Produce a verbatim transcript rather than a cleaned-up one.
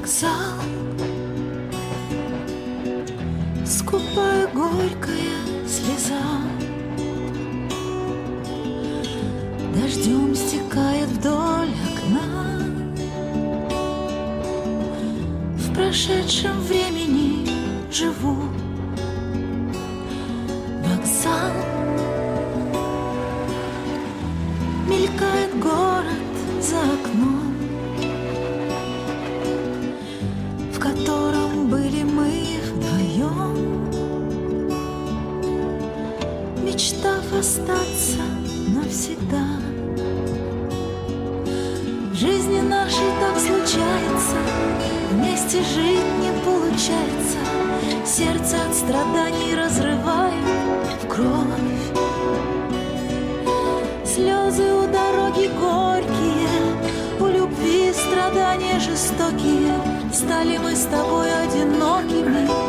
Вокзал, скупая горькая слеза, дождем стекает вдоль окна. В прошедшем времени живу. Вокзал, мелькает город за окном, в котором были мы вдвоем, мечтав остаться навсегда. В жизни нашей так случается, вместе жить не получается, сердце от страданий разрывает в кровь. Слезы у дороги горькие, у любви страдания жестокие. Стали мы с тобой одинокими,